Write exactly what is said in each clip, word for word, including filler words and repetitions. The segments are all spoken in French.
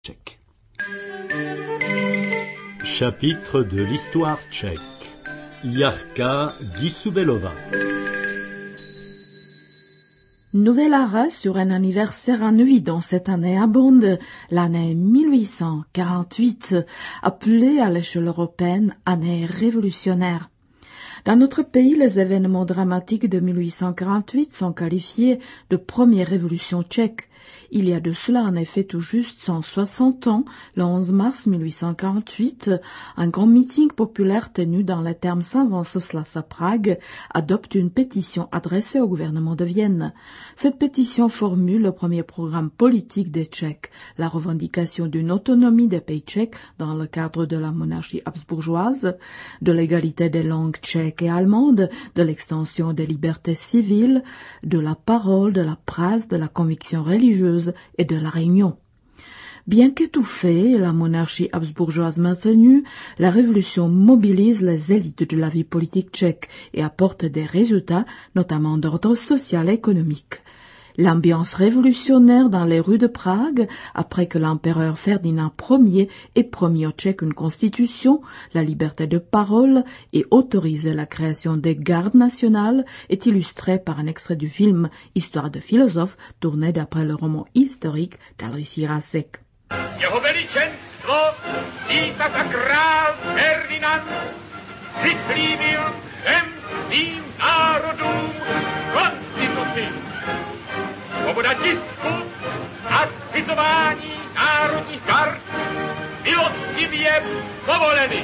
tchèque. Chapitre de l'histoire tchèque. Jarka Gisubelova. Nouvel arrêt sur un anniversaire annulé dans cette année abonde, l'année mille huit cent quarante-huit, appelée à l'échelle européenne année révolutionnaire. Dans notre pays, les événements dramatiques de mille huit cent quarante-huit sont qualifiés de première révolution tchèque. Il y a de cela en effet tout juste cent soixante ans, le onze mars mille huit cent quarante-huit, un grand meeting populaire tenu dans les termes Saint-Wenceslas à Prague adopte une pétition adressée au gouvernement de Vienne. Cette pétition formule le premier programme politique des Tchèques, la revendication d'une autonomie des pays tchèques dans le cadre de la monarchie habsbourgeoise, de l'égalité des langues tchèques et allemandes, de l'extension des libertés civiles, de la parole, de la presse, de la conviction religieuse et de la réunion. Bien qu'étouffée et la monarchie habsbourgeoise maintenue, la révolution mobilise les élites de la vie politique tchèque et apporte des résultats, notamment d'ordre social et économique. L'ambiance révolutionnaire dans les rues de Prague, après que l'empereur Ferdinand Ier ait promis aux Tchèques une constitution, la liberté de parole et autorisé la création des gardes nationales, est illustrée par un extrait du film Histoire de philosophe, tourné d'après le roman historique d'Alois Jirásek. Jeho veličenstvo, císař a král Ferdinand, přislíbil všem svým národům konstituci. Svoboda tisku a zřizování národních gard milostivě povoleny.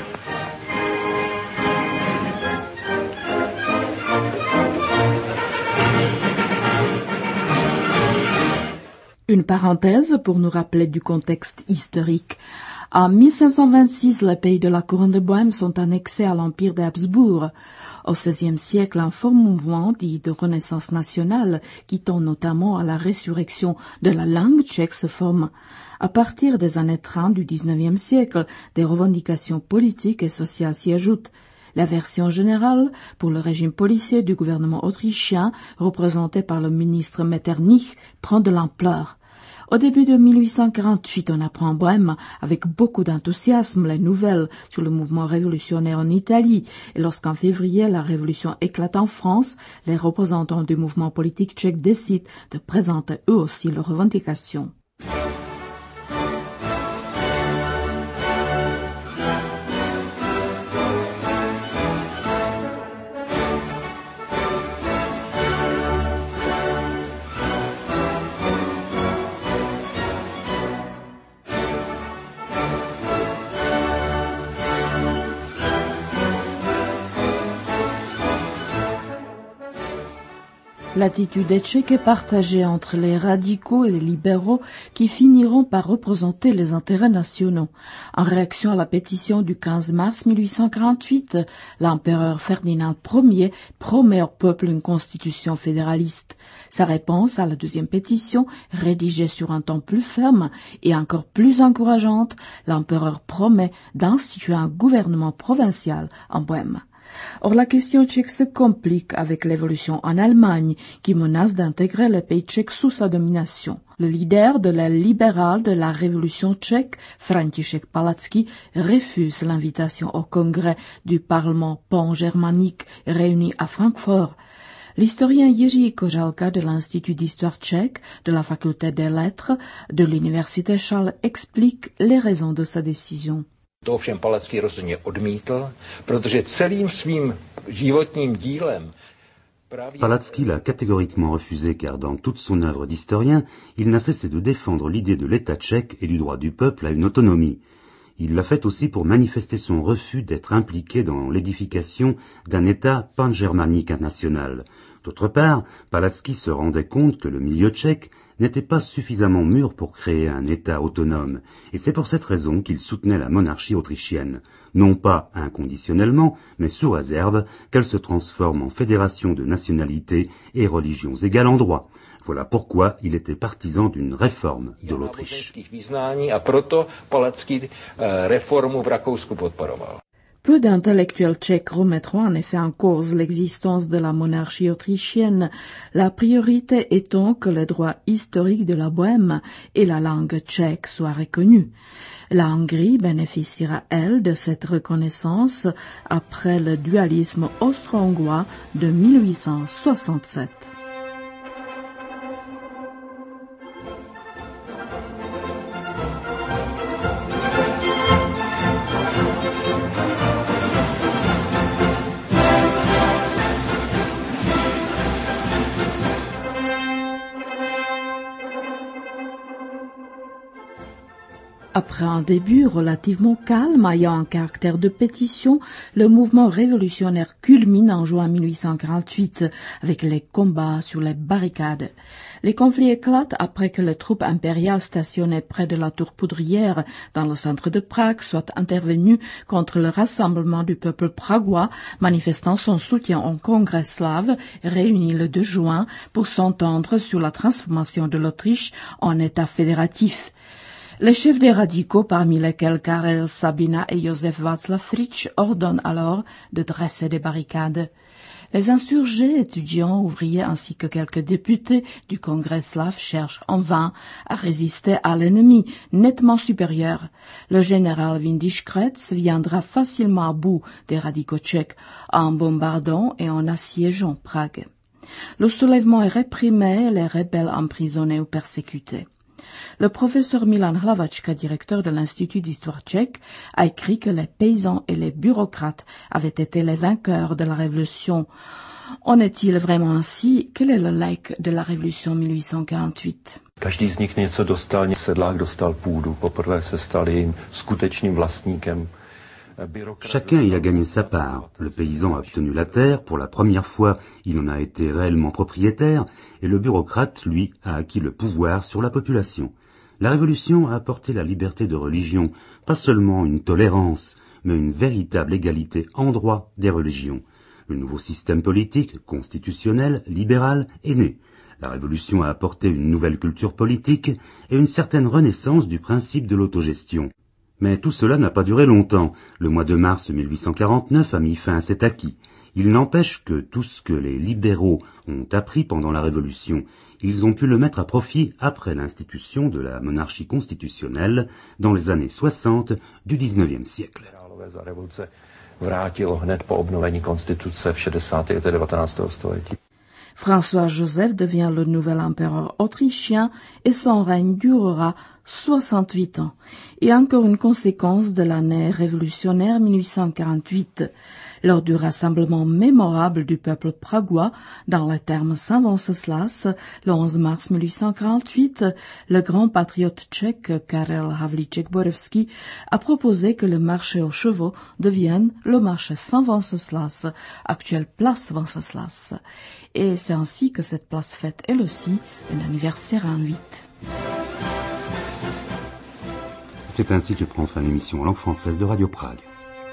Une parenthèse pour nous rappeler du contexte historique. En mille cinq cent vingt-six, les pays de la couronne de Bohême sont annexés à l'empire des Habsbourg. Au seizième siècle, un fort mouvement dit de renaissance nationale, qui tend notamment à la résurrection de la langue tchèque, se forme. À partir des années trente du dix-neuvième siècle, des revendications politiques et sociales s'y ajoutent. La version générale, pour le régime policier du gouvernement autrichien, représenté par le ministre Metternich, prend de l'ampleur. Au début de mille huit cent quarante-huit, on apprend en Bohême avec beaucoup d'enthousiasme les nouvelles sur le mouvement révolutionnaire en Italie, et lorsqu'en février la révolution éclate en France, les représentants du mouvement politique tchèque décident de présenter eux aussi leurs revendications. L'attitude des Tchèques est partagée entre les radicaux et les libéraux qui finiront par représenter les intérêts nationaux. En réaction à la pétition du quinze mars mille huit cent quarante-huit, l'empereur Ferdinand Ier promet au peuple une constitution fédéraliste. Sa réponse à la deuxième pétition, rédigée sur un ton plus ferme et encore plus encourageante, l'empereur promet d'instituer un gouvernement provincial en Bohême. Or, la question tchèque se complique avec l'évolution en Allemagne, qui menace d'intégrer les pays tchèques sous sa domination. Le leader de l'aile libérale de la révolution tchèque, František Palacký, refuse l'invitation au congrès du Parlement pan-germanique réuni à Francfort. L'historien Jiří Kořálka de l'Institut d'histoire tchèque, de la faculté des lettres, de l'université Charles explique les raisons de sa décision. To ovšem Palacký rozhodně odmítl, protože celým svým životním dílem Palacký l'a catégoriquement refusé car dans toute son œuvre d'historien, il n'a cessé de défendre l'idée de l'État tchèque et du droit du peuple à une autonomie. Il l'a fait aussi pour manifester son refus d'être impliqué dans l'édification d'un État pan-germanique national. D'autre part, Palacký se rendait compte que le milieu tchèque n'était pas suffisamment mûr pour créer un État autonome, et c'est pour cette raison qu'il soutenait la monarchie autrichienne, non pas inconditionnellement, mais sous réserve qu'elle se transforme en fédération de nationalités et religions égales en droit. Voilà pourquoi il était partisan d'une réforme de l'Autriche. Peu d'intellectuels tchèques remettront en effet en cause l'existence de la monarchie autrichienne, la priorité étant que le droit historique de la Bohême et la langue tchèque soient reconnus. La Hongrie bénéficiera, elle, de cette reconnaissance après le dualisme austro-hongrois de mille huit cent soixante-sept. Après un début relativement calme, ayant un caractère de pétition, le mouvement révolutionnaire culmine en juin mille huit cent quarante-huit avec les combats sur les barricades. Les conflits éclatent après que les troupes impériales stationnées près de la tour poudrière dans le centre de Prague soient intervenues contre le rassemblement du peuple pragois manifestant son soutien au Congrès slave réuni le deux juin pour s'entendre sur la transformation de l'Autriche en État fédératif. Les chefs des radicaux, parmi lesquels Karel Sabina et Josef Václav Frič, ordonnent alors de dresser des barricades. Les insurgés, étudiants, ouvriers ainsi que quelques députés du Congrès slave cherchent en vain à résister à l'ennemi nettement supérieur. Le général Windischgrätz viendra facilement à bout des radicaux tchèques en bombardant et en assiégeant Prague. Le soulèvement est réprimé, les rebelles emprisonnés ou persécutés. Le professeur Milan Hlavačka, directeur de l'Institut d'histoire tchèque, a écrit que les paysans et les bureaucrates avaient été les vainqueurs de la révolution. En est-il vraiment ainsi? Quel est le legs de la révolution mille huit cent quarante-huit? Každý z nich něco dostal, sedlák dostal půdu, poprvé se stal jejím skutečným vlastníkem. Chacun y a gagné sa part. Le paysan a obtenu la terre, pour la première fois il en a été réellement propriétaire, et le bureaucrate, lui, a acquis le pouvoir sur la population. La révolution a apporté la liberté de religion, pas seulement une tolérance, mais une véritable égalité en droit des religions. Le nouveau système politique, constitutionnel, libéral, est né. La révolution a apporté une nouvelle culture politique et une certaine renaissance du principe de l'autogestion. Mais tout cela n'a pas duré longtemps. Le mois de mars mille huit cent quarante-neuf a mis fin à cet acquis. Il n'empêche que tout ce que les libéraux ont appris pendant la Révolution, ils ont pu le mettre à profit après l'institution de la monarchie constitutionnelle dans les années soixante du dix-neuvième siècle. François-Joseph devient le nouvel empereur autrichien et son règne durera soixante-huit ans. Et encore une conséquence de l'année révolutionnaire mille huit cent quarante-huit. Lors du rassemblement mémorable du peuple pragois dans les termes Saint-Wenceslas, le onze mars mille huit cent quarante-huit, le grand patriote tchèque Karel Havlíček-Borovský a proposé que le marché aux chevaux devienne le marché Saint-Wenceslas, actuelle place Wenceslas. Et c'est ainsi que cette place fête elle aussi un anniversaire en huit. C'est ainsi que prend fin l'émission en langue française de Radio Prague.